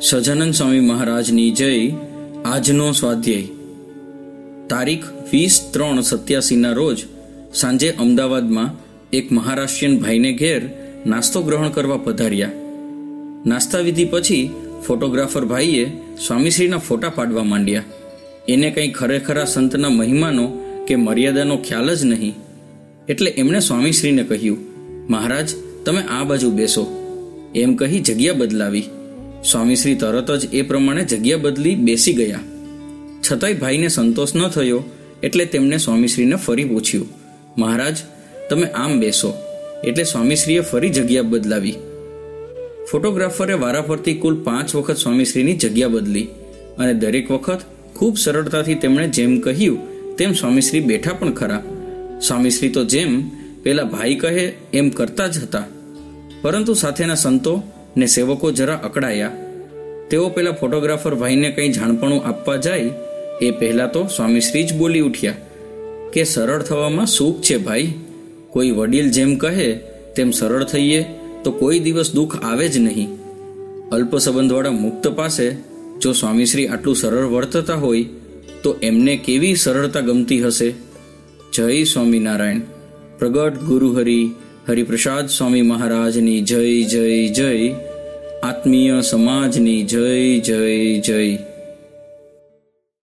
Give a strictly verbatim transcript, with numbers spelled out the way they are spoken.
સહજાનંદ સ્વામી મહારાજની જય. આજનો સ્વાધ્યાય તારીખ વીસ ત્રણ સત્યાસીના રોજ સાંજે અમદાવાદમાં એક મહારાષ્ટ્રીયન ભાઈને ઘેર નાસ્તો ગ્રહણ કરવા પધાર્યા. નાસ્તા વિધિ પછી ફોટોગ્રાફર ભાઈએ સ્વામીશ્રીના ફોટા પાડવા માંડ્યા. એને કંઈ ખરેખરા સંતના મહિમાનો કે મર્યાદાનો ખ્યાલ જ નહીં. એટલે એમણે સ્વામીશ્રીને કહ્યું, મહારાજ તમે આ બાજુ બેસો, એમ કહી જગ્યા બદલાવી. સ્વામીશ્રી તરત જ એ પ્રમાણે જગ્યા બદલી બેસી ગયા. છતાંય ભાઈને સંતોષ ન થયો એટલે તેમણે સ્વામીશ્રીને ફરી પૂછ્યું, મહારાજ તમે આમ બેસો. એટલે સ્વામીશ્રીએ ફરી જગ્યા બદલાવી. ફોટોગ્રાફરે વારાફરતી કુલ પાંચ વખત સ્વામીશ્રીની જગ્યા બદલી અને દરેક વખત ખૂબ સરળતાથી તેમણે જેમ કહ્યું તેમ સ્વામીશ્રી બેઠા પણ ખરા. સ્વામીશ્રી તો જેમ પેલા ભાઈ કહે એમ કરતા જ હતા, પરંતુ સાથેના સંતો ને સેવકો જરા અકળાયા. તેઓ પેલા ફોટોગ્રાફર ભાઈને કંઈ જાણપણું આપવા જાય એ પહેલાં તો સ્વામીશ્રી જ બોલી ઉઠ્યા કે સરળ થવામાં સુખ છે ભાઈ. કોઈ વડીલ જેમ કહે તેમ સરળ થઈએ તો કોઈ દિવસ દુઃખ આવે જ નહીં. અલ્પ સંબંધવાળા મુક્ત પાસે જો સ્વામીશ્રી આટલું સરળ વર્તતા હોય તો એમને કેવી સરળતા ગમતી હશે. જય સ્વામિનારાયણ. પ્રગટ ગુરુહરિ હરિપ્રસાદ સ્વામી મહારાજની જય જય જય. આત્મીય સમાજની જય જય જય.